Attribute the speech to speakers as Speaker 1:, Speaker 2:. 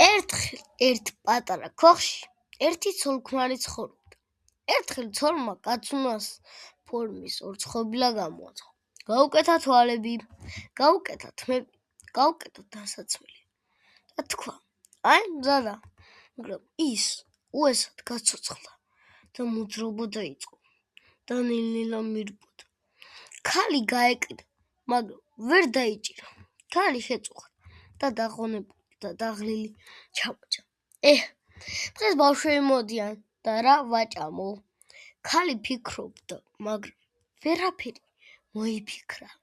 Speaker 1: ერთხელ ერთ პატარა ქოხში ერთი ცოლ-ქმარი ცხოვრობდა. ერთხელ ცოლმა კაცუნას ფორმის ორცხობილა გამოაცხო. გაუკეთა თვალები, გაუკეთა თმები, გაუკეთა დასაცმელი და თქვა: აი, მზადა. მაგრამ ის უესად გაცოცხლდა და მოძრაობა დაიწყო და ნელ-ნელა მირბოდა. ქალი გაეკიდა, მაგრამ ვერ დაიჭირა. ქალი შეწუხდა და დაღონებული და დაღლილი ჩამოჭა. დღეს ბავშვები მოდიან და რა ვაჭამო? ქალი ფიქრობდა, მაგრამ ვერაფერი მოიფიქრა.